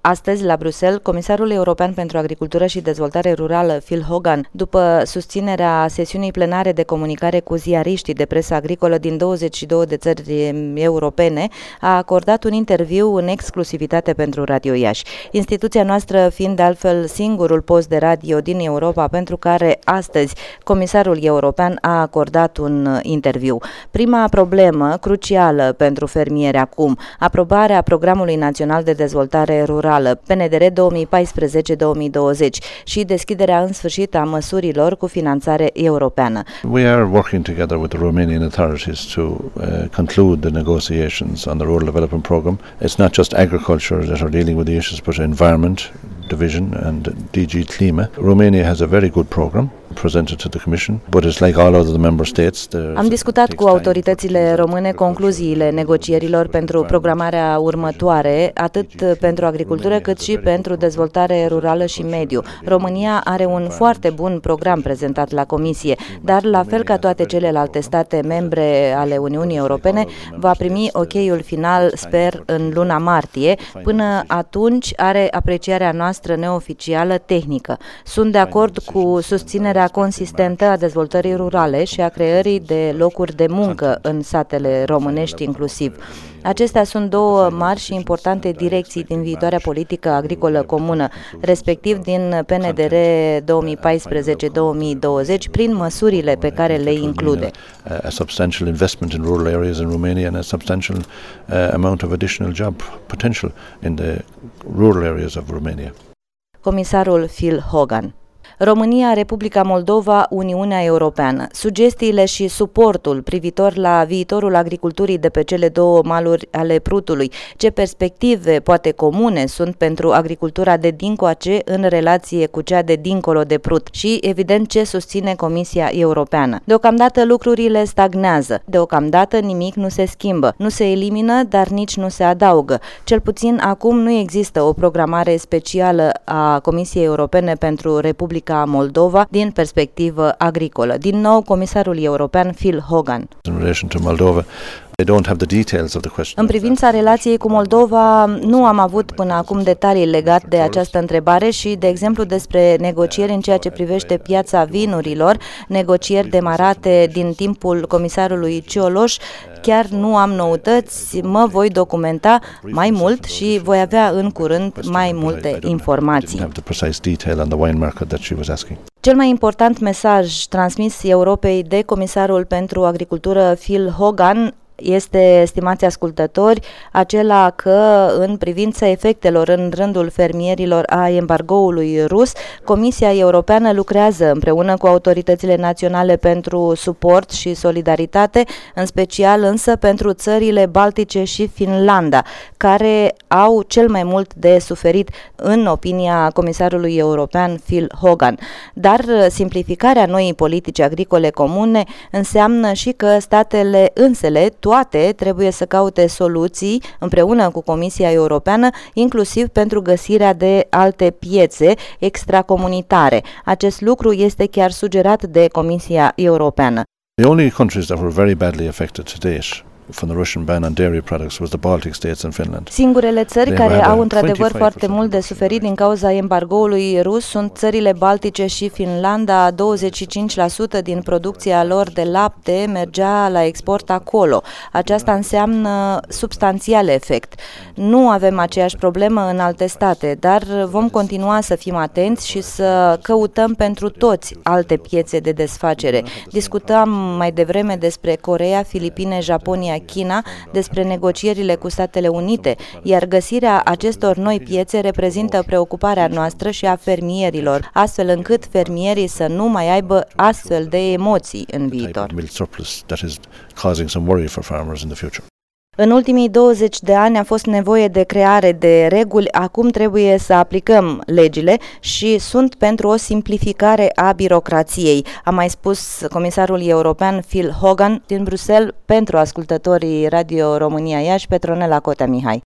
Astăzi, la Bruxelles, Comisarul European pentru Agricultură și Dezvoltare Rurală, Phil Hogan, după susținerea sesiunii plenare de comunicare cu ziariștii de presă agricolă din 22 de țări europene, a acordat un interviu în exclusivitate pentru Radio Iași. Instituția noastră fiind de altfel singurul post de radio din Europa pentru care astăzi Comisarul European a acordat un interviu. Prima problemă crucială pentru fermieri acum, aprobarea Programului Național de Dezvoltare Rurală, PNDR 2014-2020 și deschiderea în sfârșit a măsurilor cu finanțare europeană. We are working together with the Romanian authorities to conclude the negotiations on the Rural Development Program. It's not just agriculture that are dealing with the issues, but environment division and DG Klima. Romania has a very good program presented to the Commission, but it's like all other member states. Am discutat cu autoritățile române concluziile negocierilor pentru programarea următoare, atât pentru agricultură cât și pentru dezvoltare rurală și mediu. România are un foarte bun program prezentat la Comisie, dar la fel ca toate celelalte state membre ale Uniunii Europene, va primi ok-ul final, sper, în luna martie. Până atunci are aprecierea noastră neoficială tehnică. Sunt de acord cu susținerea consistentă a dezvoltării rurale și a creării de locuri de muncă în satele românești inclusiv. Acestea sunt două mari și importante direcții din viitoarea politică agricolă comună, respectiv din PNDR 2014-2020, prin măsurile pe care le include. A substantial investment in rural areas in Romania and a substantial amount of additional job potential in the rural areas of Romania. Comisarul Phil Hogan. România, Republica Moldova, Uniunea Europeană. Sugestiile și suportul privitor la viitorul agriculturii de pe cele două maluri ale Prutului. Ce perspective, poate comune, sunt pentru agricultura de dincoace în relație cu cea de dincolo de Prut și, evident, ce susține Comisia Europeană. Deocamdată lucrurile stagnează. Deocamdată nimic nu se schimbă. Nu se elimină, dar nici nu se adaugă. Cel puțin acum nu există o programare specială a Comisiei Europene pentru Republica Moldova din perspectivă agricolă. Din nou, Comisarul European Phil Hogan. În privința relației cu Moldova, nu am avut până acum detalii legate de această întrebare și, de exemplu, despre negocieri în ceea ce privește piața vinurilor, negocieri demarate din timpul comisarului Cioloș, chiar nu am noutăți, mă voi documenta mai mult și voi avea în curând mai multe informații. Cel mai important mesaj transmis Europei de Comisarul pentru Agricultură Phil Hogan este, stimați ascultători, acela că în privința efectelor în rândul fermierilor a embargoului rus, Comisia Europeană lucrează împreună cu autoritățile naționale pentru suport și solidaritate, în special însă pentru țările Baltice și Finlanda, care au cel mai mult de suferit, în opinia Comisarului European Phil Hogan. Dar simplificarea noii politici agricole comune înseamnă și că statele însele toate trebuie să caute soluții împreună cu Comisia Europeană, inclusiv pentru găsirea de alte piețe extracomunitare. Acest lucru este chiar sugerat de Comisia Europeană. The only countries that were very badly affected to date from the Russian ban on dairy products was the Baltic states and Finland. Singurele țări care au într-adevăr foarte mult de suferit din cauza embargoului rus sunt țările Baltice și Finlanda. 25% din producția lor de lapte mergea la export acolo. Aceasta înseamnă substanțial efect. Nu avem aceeași problemă în alte state, dar vom continua să fim atenți și să căutăm pentru toți alte piețe de desfacere. Discutam mai devreme despre Coreea, Filipine, Japonia, China, despre negocierile cu Statele Unite, iar găsirea acestor noi piețe reprezintă preocuparea noastră și a fermierilor, astfel încât fermierii să nu mai aibă astfel de emoții în viitor. În ultimii 20 de ani a fost nevoie de creare de reguli, acum trebuie să aplicăm legile și sunt pentru o simplificare a birocrației, a mai spus Comisarul European Phil Hogan din Bruxelles pentru ascultătorii Radio România Iași, Petronela Cotea Mihai.